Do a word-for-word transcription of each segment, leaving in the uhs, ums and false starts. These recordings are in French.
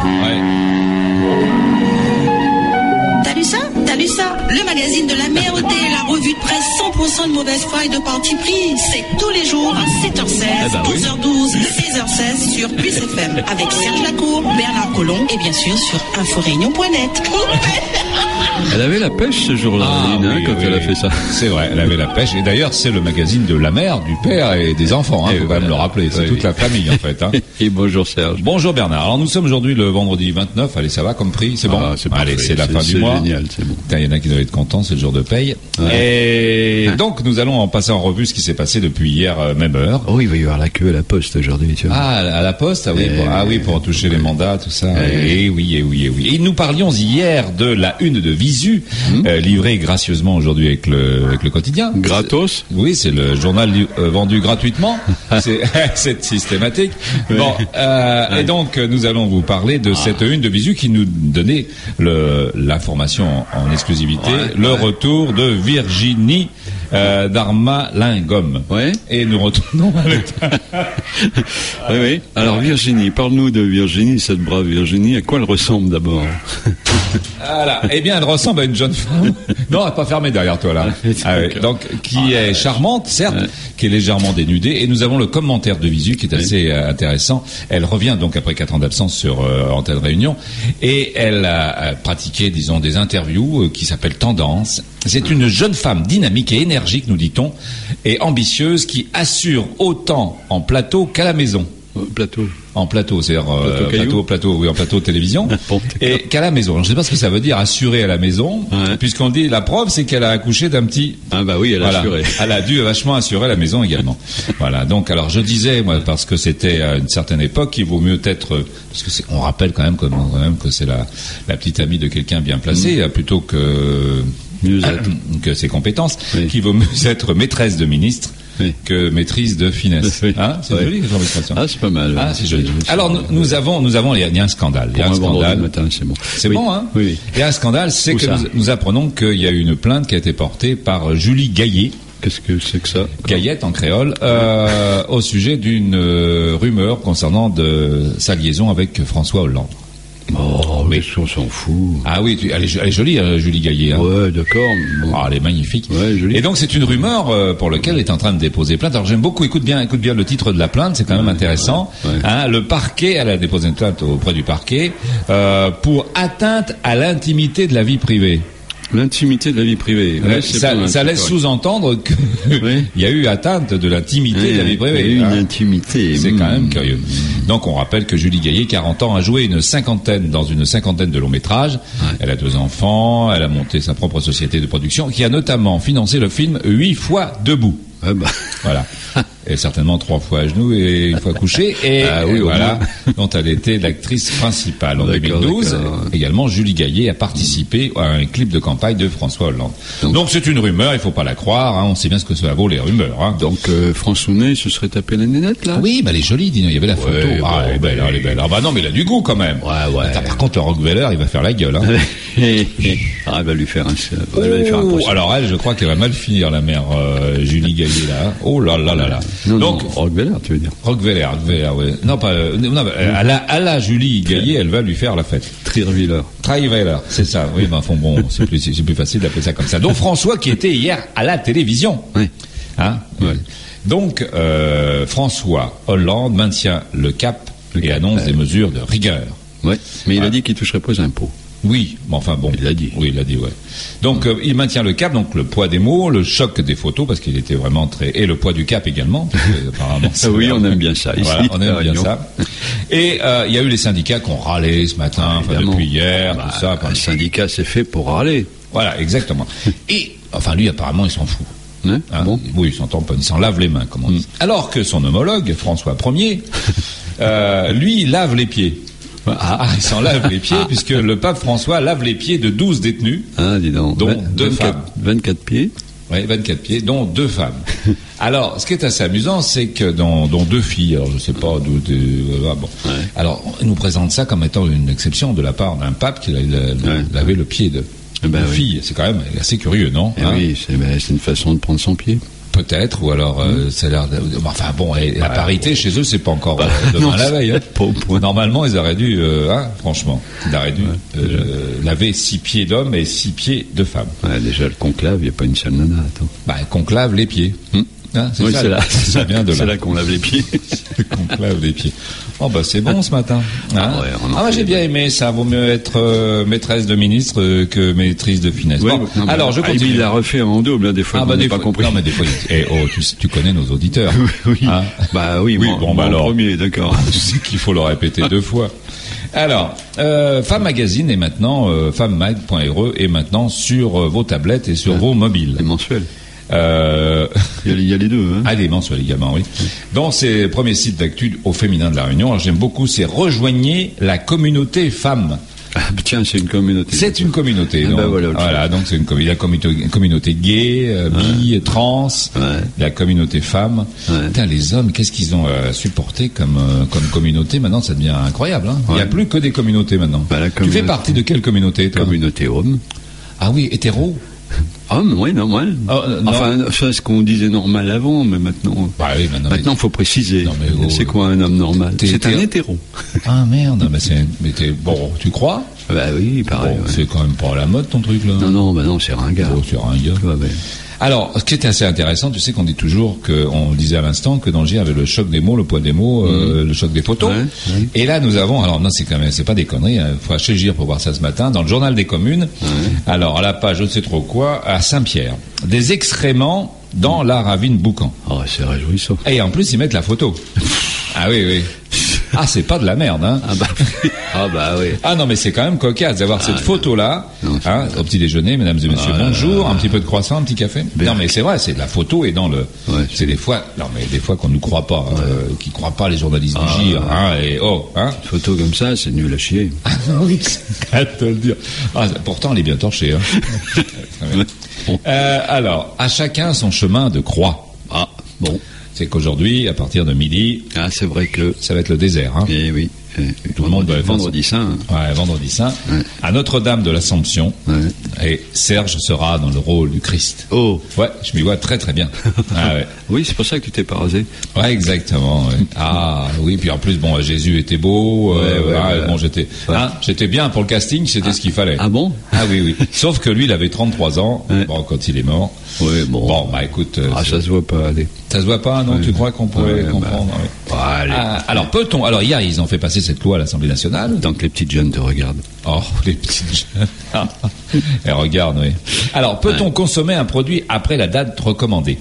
Ouais. T'as lu ça? T'as lu ça? Le magazine de la merde et la revue de presse cent pour cent de mauvaise foi et de parti pris. C'est tous les jours à sept heures seize, eh ben oui. douze heures douze, seize heures seize sur Plus F M avec Serge Lacour, Bernard Collomb et bien sûr sur inforéunion point net. Elle avait la pêche ce jour-là, Ah, Aline, hein, oui, quand oui, elle a oui. fait ça. C'est vrai, elle avait la pêche. Et d'ailleurs, c'est le magazine de la mère, du père et des enfants. Hein, Et faut voilà. quand même le rappeler. C'est Oui, toute oui. la famille en fait. Hein. Et bonjour Serge. Bonjour Bernard. Alors nous sommes aujourd'hui le vendredi vingt-neuf. Allez, ça va comme prix? C'est bon. Ah, c'est Allez, parfait. c'est la fin du c'est mois. génial, c'est bon. Il y en a qui doivent être contents, c'est le jour de paye. Ouais. Et donc nous allons en passer en revue ce qui s'est passé depuis hier, euh, même heure. Oh, il va y avoir la queue à la poste aujourd'hui, tu vois. Ah, à la poste, ah oui, Eh pour, ah oui, oui, pour toucher les mandats, tout ça. Eh Et oui, et oui, et oui. Et nous parlions hier de la une de Visu, euh, livrée gracieusement aujourd'hui avec le, avec le quotidien. Gratos. Oui, c'est le journal li- euh, vendu gratuitement. c'est, c'est systématique. Bon, euh, et donc euh, nous allons vous parler de cette une de Visu qui nous donnait le, l'information en, en exclusivité, Ouais, le ouais. retour de Virginie euh, Darmalingom. Ouais. Et nous retournons avec. Oui, oui. Alors Virginie, parle-nous de Virginie, cette brave Virginie. À quoi elle ressemble d'abord? Voilà. Eh bien, elle ressemble à une jeune femme. Non, elle n'est pas fermée derrière toi là. Ah oui. Donc, qui est charmante, certes, Ouais. qui est légèrement dénudée. Et nous avons le commentaire de Visu qui est assez euh, intéressant. Elle revient donc après quatre ans d'absence sur euh, Antenne Réunion et elle a, a pratiqué, disons, des interviews euh, qui s'appellent Tendance. C'est une jeune femme dynamique et énergique, nous dit-on, et ambitieuse qui assure autant en plateau qu'à la maison. Au plateau. En plateau, c'est-à-dire euh, Plateau caillou. plateau, plateau, oui, en plateau télévision, Bon, et qu'à la maison. Alors, je ne sais pas ce que ça veut dire assurer à la maison, Ouais. puisqu'on dit la preuve, c'est qu'elle a accouché d'un petit. Ah bah oui, elle a Voilà. assuré. Elle a dû vachement assurer la maison également. Voilà. Donc, alors je disais, moi, parce que c'était à une certaine époque, il vaut mieux être, euh, parce que c'est, on rappelle quand même, que, quand même que c'est la, la petite amie de quelqu'un bien placé, euh, plutôt que Mieux être. que ses compétences, Oui. qu'il vaut mieux être maîtresse de ministre Oui. que maîtrise de finesse. Oui. Hein, c'est Ouais. joli comme expression. Ah, c'est pas mal. Ah, c'est joli. C'est- Alors, nous, nous avons, nous avons, il y a- il y a un scandale. Il y Pour a un un vendredi scandale. matin, c'est bon. C'est Oui. bon, hein? Oui, oui. Il y a un scandale, c'est Où que ça nous, nous apprenons qu'il y a eu une plainte qui a été portée par Julie Gaillet, Qu'est-ce que c'est que ça? Gaillette en créole, euh, au sujet d'une euh, rumeur concernant de sa liaison avec François Hollande. Oh, mais on s'en fout. Ah oui, tu- elle est, elle est jolie, euh, Julie Gaillet. Hein. Ouais, d'accord. Bon. Ah, elle est magnifique. Ouais, jolie. Et donc c'est une rumeur euh, pour laquelle elle est en train de déposer plainte. Alors j'aime beaucoup, écoute bien, écoute bien le titre de la plainte, c'est quand même intéressant. ouais, ouais. Hein, le parquet, elle a déposé une plainte auprès du parquet euh, pour atteinte à l'intimité de la vie privée. L'intimité de la vie privée. Ouais, Euh, c'est ça, pas mal, ça c'est laisse correct. sous-entendre qu'il Oui. y a eu atteinte de l'intimité Ouais, de la vie privée. il y a eu une hein. intimité. C'est Mmh. quand même curieux. Donc on rappelle que Julie Gaillet, quarante ans, a joué une cinquantaine dans une cinquantaine de longs métrages. Elle a deux enfants, elle a monté sa propre société de production qui a notamment financé le film Huit fois debout. Ah bah. Voilà. Et certainement trois fois à genoux et une fois couché. Et Ah oui, euh, au voilà, dont elle était l'actrice principale. En deux mille D'accord, douze, d'accord. également, Julie Gaillet a participé à un clip de campagne de François Hollande. Donc- Donc c'est une rumeur, il faut pas la croire. Hein, on sait bien ce que ça vaut les rumeurs. Hein. Donc, euh, François se serait tapé la nénette, là? Oui, bah elle est jolie, dis-nous, il y avait la photo. Ouais, ah, bon, elle est belle, bah, elle est belle. Ah bah non, mais il a du goût quand même. Ouais, ouais. Attends, par contre, le Rockveller, il va faire la gueule. Hein. Ah, elle va lui faire un, elle va lui faire un Oh, procès. alors elle, je crois qu'elle va mal finir, la mère euh, Julie Gaillet, là. Oh là là là là. Non, Donc, non, Roqueveller, tu veux dire. Rockveller, Rockveller, ouais. Non, pas, euh, non, bah, à la, à la Julie Gaillet, elle va lui faire la fête. Trierwiller. Trierweiler, c'est ça. Oui, ben, enfin, bon, c'est plus, c'est plus facile d'appeler ça comme ça. Donc François qui était hier à la télévision. Oui. Hein? Ouais. Donc, euh, François Hollande maintient le cap Le et cap, annonce ouais. des mesures de rigueur. Ouais. Mais il Ah. a dit qu'il toucherait pas aux impôts. Oui, mais enfin bon. Il l'a dit. Oui, il l'a dit, ouais. Donc, euh, il maintient le cap, donc le poids des mots, le choc des photos, parce qu'il était vraiment très... Et le poids du cap également, parce que, apparemment... Ah oui, on aime bien ça, ici. Voilà, on à aime bien Réunion. ça. Et euh, il y a eu les syndicats qui ont râlé ce matin, enfin Évidemment. depuis hier, Bah, tout ça. un syndicat, c'est fait pour râler. Voilà, exactement. Et, enfin, lui, apparemment, il s'en fout. Hein Hein, bon. Oui, il s'entend pas, il s'en lave les mains, comme on dit. Alors que son homologue, François Ier, euh, lui, il lave les pieds. Ah, il s'en lave les pieds, puisque le pape François lave les pieds de douze détenus, Ah, dis donc. Dont Vingt- deux vingt-quatre femmes. vingt-quatre pieds. ouais, vingt-quatre pieds, dont deux femmes. Alors, ce qui est assez amusant, c'est que dans, dont deux filles, alors je sais pas d'où, de, euh, ah, bon. Ouais. Alors, on nous présente ça comme étant une exception de la part d'un pape qui a Ouais. lavé le pied de, Eh ben de oui. fille. C'est quand même assez curieux, non? Eh Hein oui, c'est ben, c'est une façon de prendre son pied. Peut-être, ou alors euh, ça a l'air de... Enfin bon, et la bah, parité bon. chez eux, c'est pas encore Bah, euh, demain non, la veille. Hein. Pas au point. Normalement, ils auraient dû, euh, hein, franchement, ils auraient dû Ouais, euh, laver six pieds d'hommes et six pieds de femmes. Ouais, déjà, le conclave, il n'y a pas une seule nana, attends. Bah, conclave les pieds. Hum. Hein, c'est Oui, ça, c'est là. ça vient de là. C'est là qu'on lave les pieds. Conclave les pieds. Oh bah c'est bon ce matin. Hein Ah ouais, on en ah bah, fait j'ai bien des- aimé ça. Vaut mieux être euh, maîtresse de ministre euh, que maîtrise de finesse. Ouais, Bon, non, mais alors je ah, continue. Il l'a refait en double, hein, des fois, Ah on bah n'a des pas fois, compris. non mais des fois, il- eh, oh, tu, tu connais nos auditeurs. Oui. Hein Bah oui, Oui, moi, bon, bah moi en alors. premier, d'accord. Tu sais qu'il faut le répéter deux fois. Alors, euh, Femme Magazine est maintenant, euh, femmemag point r e est maintenant sur euh, vos tablettes et sur Ouais. vos mobiles. C'est mensuel. Euh, Il y a, il y a les deux, hein. Ah, des mensuels également, oui. Dans ces premiers sites d'actu au féminin de la Réunion, alors, j'aime beaucoup, c'est Rejoignez la communauté femme. Ah, bah, tiens, c'est une communauté. C'est une communauté. Ah, donc, bah, voilà, autre voilà, donc c'est une communauté, la communauté, communauté gay, euh, bi, trans, Ouais. la communauté femme. Ouais. Putain, les hommes, qu'est-ce qu'ils ont euh, supporté comme euh, comme communauté maintenant, ça devient incroyable. Hein. Il n'y a Ouais. plus que des communautés maintenant. Bah, la Tu fais communauté- partie de quelle communauté, toi? Communauté homme. Ah oui, hétéro. Homme, oui, normal. Oh, euh, non. Enfin, ça, c'est ce qu'on disait normal avant, mais maintenant. Bah oui, maintenant. mais- Maintenant, il faut préciser. Non, mais oh, c'est quoi un homme normal? t'es C'est un hétéro. hétéro. Ah merde, mais c'est, mais t'es, bon, tu crois? Bah oui, pareil. Bon, ouais. c'est quand même pas à la mode ton truc là. Non, non, bah non, c'est ringard. Oh, c'est un gars. Ouais, ouais. Alors, ce qui est assez intéressant, tu sais qu'on dit toujours que, on disait à l'instant que dans le G I avait le choc des mots, le poids des mots, euh, le choc des photos. Ouais, ouais. Et là, nous avons, alors non, c'est quand même, c'est pas des conneries, il faut acheter le G I R pour voir ça ce matin, dans le journal des communes. Alors, à la page, je ne sais trop quoi, à Saint-Pierre, des excréments dans la ravine Boucan. Oh, c'est réjouissant. Et en plus, ils mettent la photo. Ah oui, oui. Ah, c'est pas de la merde, hein. Ah bah, ah bah oui. Ah non, mais c'est quand même cocasse d'avoir cette photo-là, Non, c'est hein, au petit déjeuner, mesdames et messieurs, Ah là bonjour, là. un petit peu de croissant, un petit café. Berk. Non, mais c'est vrai, c'est de la photo et dans le, Ouais, c'est des fois, non mais des fois qu'on ne croit pas, euh, qui croient pas les journalistes du G I R, hein, et oh, hein. Une photo comme ça, c'est nul à chier. Oui, c'est à te le dire. Ah, pourtant, elle est bien torchée, hein. Très bien. Bon. Euh, alors, à chacun son chemin de croix. Ah, bon. C'est qu'aujourd'hui, à partir de midi, Ah, c'est vrai que le. ça va être le désert, hein. Eh oui. eh, Tout le monde va faire vendredi saint. hein. Ouais, vendredi saint, Ouais. à Notre-Dame de l'Assomption, Ouais. et Serge sera dans le rôle du Christ. Oh. Ouais, je m'y vois très très bien. Ah ouais, Oui, c'est pour ça que tu t'es pas rasé. ouais exactement. Ouais. Ah oui, puis en plus bon, Jésus était beau. euh, Ouais, ouais, ah, ouais. Bon, j'étais, Ouais. hein, j'étais bien pour le casting, c'était ce qu'il fallait. Ah bon? Ah oui oui. Sauf que lui, il avait trente-trois ans. Ouais. Bon, quand il est mort. Oui, bon. Bon, bah écoute, euh, Ah, ça se voit pas, allez. ça se voit pas, non? Ouais. Tu crois qu'on pourrait Ouais, comprendre? bah, Ouais. bah, allez. Ah, alors peut-on? Alors hier, ils ont fait passer cette loi à l'Assemblée nationale. Tant que les petites jeunes te regardent. Oh, les petites jeunes. Et regarde, oui. Alors, peut-on consommer un produit après la date recommandée?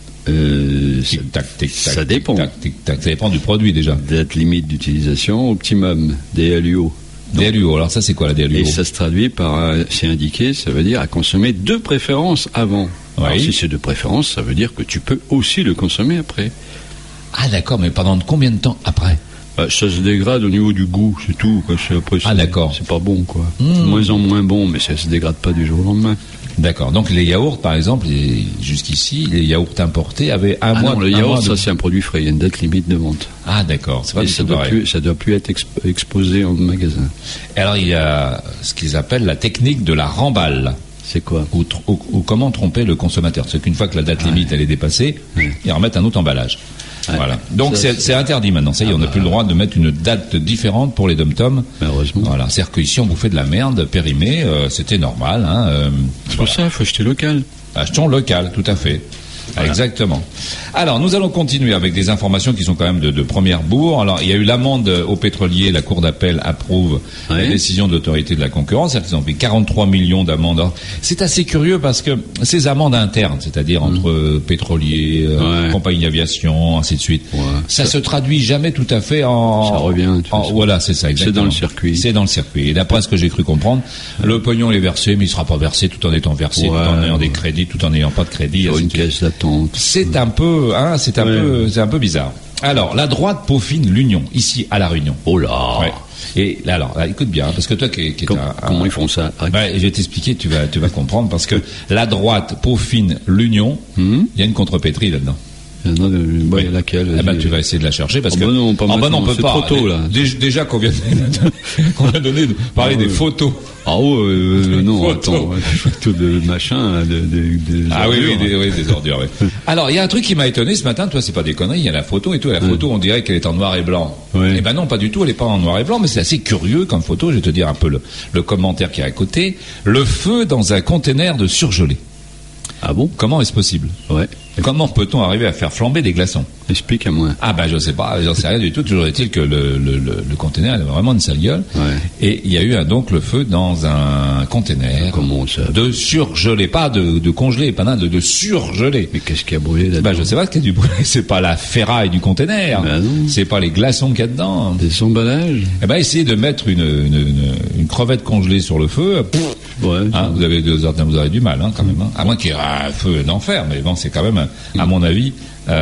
Euh, ça, Tic tac, tic tac. ça dépend. Tic tac, tic tac. Ça dépend du produit déjà. Date limite d'utilisation, optimum, D L U O. D L U O. Alors ça, c'est quoi la D L U O? Et ça se traduit par, euh, c'est indiqué, ça veut dire à consommer de préférence avant. Oui. Alors, si c'est de préférence, ça veut dire que tu peux aussi le consommer après. Ah d'accord, mais pendant combien de temps après? Bah, ça se dégrade au niveau du goût, c'est tout. Quoi. C'est, après, Ah, c'est- d'accord. C'est pas bon, quoi. Mmh. De moins en moins bon, mais ça se dégrade pas du jour au lendemain. D'accord. Donc les yaourts, par exemple, les- jusqu'ici, les yaourts importés avaient un Ah mois. non, le un yaourt, mois de- ça c'est un produit frais, il y a une date limite de vente. Ah d'accord, c'est pas Et du ça tout doit, pareil. plus, ça doit plus être exp- exposé en magasin. Et alors il y a ce qu'ils appellent la technique de la remballe. C'est quoi? Ou, tr- ou- ou comment tromper le consommateur. C'est qu'une fois que la date limite elle est dépassée, Ouais. ils remettent un autre emballage. Ouais. Voilà. Donc Ça, c'est c'est- c'est interdit maintenant. Ça y est, Ah on n'a bah. plus le droit de mettre une date différente pour les dom-toms. Malheureusement. Voilà. C'est-à-dire qu'ici on bouffait de la merde périmée, euh, c'était normal. Hein, euh, C'est pour ça, il faut acheter local. Achetons local, tout à fait. Voilà. Exactement. Alors, nous allons continuer avec des informations qui sont quand même de, de première bourre. Alors, il y a eu l'amende aux pétroliers. La Cour d'appel approuve la Ouais. décision de l'autorité de la concurrence. C'est-à-dire qu'ils ont payé quarante-trois millions d'amendes. Alors, c'est assez curieux parce que ces amendes internes, c'est-à-dire entre euh, pétroliers, euh, Ouais. compagnies d'aviation, ainsi de suite, Ouais. ça, se traduit jamais tout à fait en... Ça revient, de toute en- façon. voilà, c'est ça, exactement. dans le circuit. C'est dans le circuit. Et d'après ce que j'ai cru comprendre, le pognon est versé, mais il sera pas versé tout en étant versé, tout Ouais, en ayant des ouais. crédits, tout en n'ayant pas de crédit. Sur ainsi une de suite. caisse d'attente. C'est un peu, hein, c'est un Ouais. peu, c'est un peu bizarre. Alors, la droite peaufine l'union ici à la Réunion. Oh là. Ouais. Et là, alors, là, écoute bien, parce que toi, qui, qui est Com- un, un- Comment ils font ça? Ouais, je vais t'expliquer, tu vas, tu vas comprendre, parce que la droite peaufine l'union. Hmm. Il y a une contrepétrie là-dedans. Il y en a, euh, bah, Oui. laquelle Eh ben, tu vas essayer de la chercher parce Oh, que bah non, pas oh, bah maintenant, non, on peut c'est pas. trop tôt, là. Déjà, déjà qu'on vient de, qu'on a donné de parler Ah, des ouais. photos. Ah ouais, euh, non, Photo. attends, ouais, des photos de machin, de, de, de Ah oui, oui, ordures. des, oui, des ordures. Oui. Alors, il y a un truc qui m'a étonné ce matin. Toi, c'est pas des conneries. Il y a la photo et tout. Et la photo, on dirait qu'elle est en noir et blanc. Ouais. Eh ben non, pas du tout. Elle est pas en noir et blanc, mais c'est assez curieux comme photo. Je vais te dire un peu le, le commentaire qui est à côté. Le feu dans un conteneur de surgelé. Ah bon? Comment est-ce possible? Ouais. Comment peut-on arriver à faire flamber des glaçons? Explique à moi. Ah ben je sais pas, j'en sais rien du tout. Toujours est-il que le, le, le, le conteneur avait vraiment une sale gueule. Ouais. Et il y a eu un, donc le feu dans un conteneur Comment ça? de surgelé, pas de, de congelé, pas de, de surgelé. Mais qu'est-ce qui a brûlé là-dedans? Ben je sais pas ce qu'il y a du brûlé. C'est pas la ferraille du conteneur. Ben non. C'est pas les glaçons qu'il y a dedans. Des emballages? Eh ben essayez de mettre une, une, une, une crevette congelée sur le feu. Pff, Ouais. hein, vous avez vous aurez du mal hein, quand même. Hein. À moins qu'il y ait un feu d'enfer, mais bon c'est quand même, à mon avis,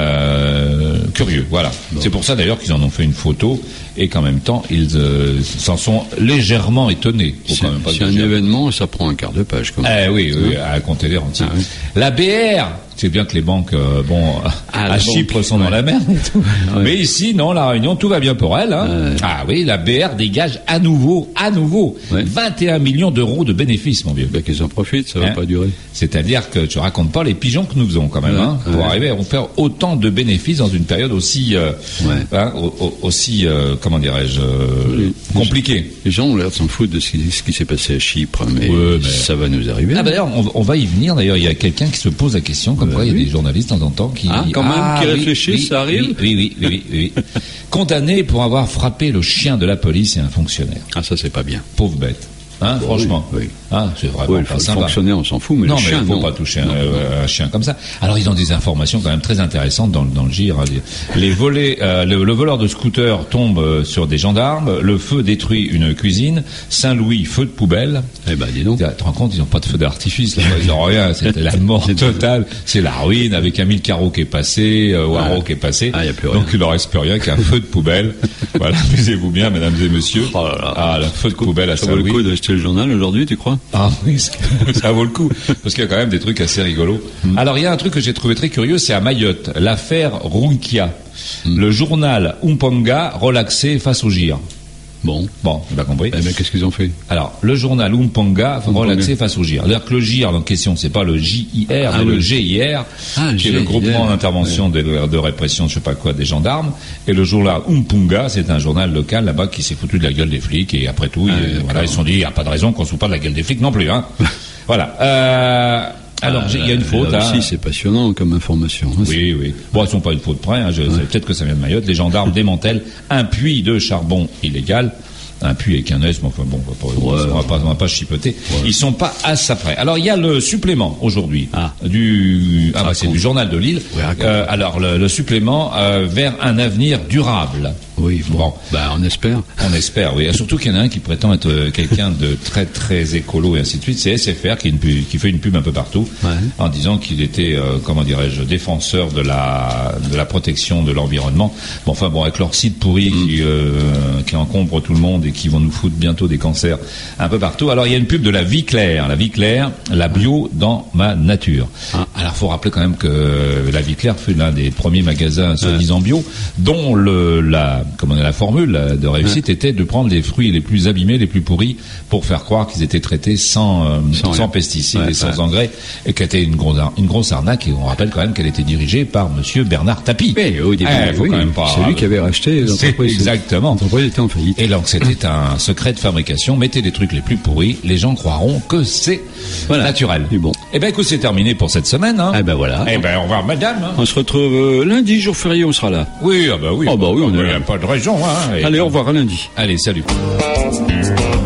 euh, curieux. Voilà. Bon. C'est pour ça d'ailleurs qu'ils en ont fait une photo et qu'en même temps ils euh, s'en sont légèrement étonnés. Faut C'est quand même pas c'est un exagérer. événement, ça prend un quart de page. Quand même. Eh oui, oui, à un conteneur entier. Ah oui. La B R, c'est bien que les banques, euh, bon, Ah, à la Chypre banque, sont dans ouais. la merde et tout. Ouais. Mais ici, non, la Réunion, tout va bien pour elle. Hein. Ouais. Ah oui, la B R dégage à nouveau, à nouveau, Ouais. vingt et un millions d'euros de bénéfices, mon vieux. Ben, qu'ils en profitent, ça va Hein? pas durer. C'est-à-dire que tu racontes pas les pigeons que nous faisons quand même, Ouais, hein, pour ouais. arriver à faire autant de bénéfices dans une période aussi, euh, Ouais. hein, au- au- aussi, euh, comment dirais-je, euh, Oui. compliqué. Les gens ont l'air de s'en foutre de ce qui, ce qui s'est passé à Chypre, mais, Ouais, mais- ça va nous arriver. Ah bah d'ailleurs, on, on va y venir. D'ailleurs, il y a quelqu'un qui se pose la question, comme Bah quoi il y a oui. des journalistes de temps en temps qui Ah, quand même, qui oui, réfléchissent, oui, ça arrive Oui, oui, oui, oui, oui, oui. Condamné pour avoir frappé le chien de la police et un fonctionnaire. Ah, ça, c'est pas bien. Pauvre bête. Hein, Bon, franchement. oui, oui. Hein, c'est vraiment Ouais, pas le sympa. fonctionnaire, on s'en fout, mais non, le mais chien, il faut non. pas toucher un, Non. euh, un chien comme ça. Alors, ils ont des informations quand même très intéressantes dans, le- dans le G I R. Les volets, euh, le, le voleur de scooter tombe euh, sur des gendarmes. Le feu détruit une cuisine. Saint-Louis, feu de poubelle. Eh ben, dis donc. Tu te rends compte, ils n'ont pas de feu d'artifice, là, ils n'ont rien, c'était la mort totale, c'est la ruine avec un mille carreau qui est passé, euh, Waro Ouais. qui est passé, Ah, y a plus donc rien. il leur reste plus rien qu'un feu de poubelle. Voilà, amusez-vous bien, mesdames et messieurs. Oh là là. Ah, le feu de poubelle à Ça vaut le Saint-Louis. coup d'acheter le journal aujourd'hui, tu crois? Ah oui, ça vaut le coup, parce qu'il y a quand même des trucs assez rigolos. Alors il y a un truc que j'ai trouvé très curieux, c'est à Mayotte, l'affaire Runkia. Le journal Umponga relaxé face au G I R. Bon. Bon, tu as compris. Eh ben, qu'est-ce qu'ils ont fait? Alors, le journal Umponga Umponga. relaxé face au G I R. C'est-à-dire que le G I R en question, c'est pas le J I R, Ah mais oui. le G I R, Ah, qui est le G I R, groupement d'intervention de, de répression, je sais pas quoi, des gendarmes. Et le journal Umponga, c'est un journal local là-bas qui s'est foutu de la gueule des flics. Et après tout, Ah, ils, d'accord. voilà, ils se sont dit, il n'y a pas de raison qu'on se foute pas de la gueule des flics non plus. Hein. Voilà. Euh, alors, Ah, j'ai- il y a une faute. là hein. aussi, c'est passionnant comme information. hein. Oui, oui. Bon, elles sont pas une faute près. Hein. Je- Peut-être que ça vient de Mayotte. Les gendarmes démantèlent un puits de charbon illégal. Un puits avec un S, mais enfin bon, on va pas, Ouais. on va pas, on va pas chipoter. Ils sont pas à ça près. Alors il y a le supplément aujourd'hui Ah. du, ah bah, c'est Raconte. du journal de Lille. Oui, raconte. Euh, alors le, le supplément euh, vers un avenir durable. Oui, bon. Bon. Bah, on espère. On espère, oui. Et surtout qu'il y en a un qui prétend être euh, quelqu'un de très très écolo et ainsi de suite. C'est S F R qui, est une pub- qui fait une pub un peu partout Ouais. en disant qu'il était, euh, comment dirais-je, défenseur de la de la protection de l'environnement. Bon, enfin bon, avec leur site pourri Mm. qui euh, qui encombre tout le monde et qui vont nous foutre bientôt des cancers un peu partout. Alors il y a une pub de la vie claire, la vie claire, la bio dans ma nature. Ah. Alors faut rappeler quand même que la vie claire fut l'un des premiers magasins soi-disant bio, dont le la comment dire, la formule de réussite était de prendre les fruits les plus abîmés, les plus pourris, pour faire croire qu'ils étaient traités sans euh, Sans sans, rien. pesticides Ouais, et sans ouais. engrais, et qui était une grosse ar- une grosse arnaque. Et on rappelle quand même qu'elle était dirigée par Monsieur Bernard Tapie. Eh, au début, Eh, faut oui, quand même pas- c'est lui qui avait racheté C'est l'entreprise. exactement. L'entreprise était en faillite. Et donc c'était un secret de fabrication. Mettez les trucs les plus pourris, les gens croiront que c'est Voilà. naturel. Et bon. Eh ben écoute, c'est terminé pour cette semaine. Hein. Eh ben voilà. Eh ben au revoir, madame. hein. On se retrouve euh, lundi, jour férié, on sera là. Oui, ah bah oui. Ah bah oui, on est Il n'y là. a pas de raison. Hein. Et- Allez, au revoir, à lundi. Allez, salut.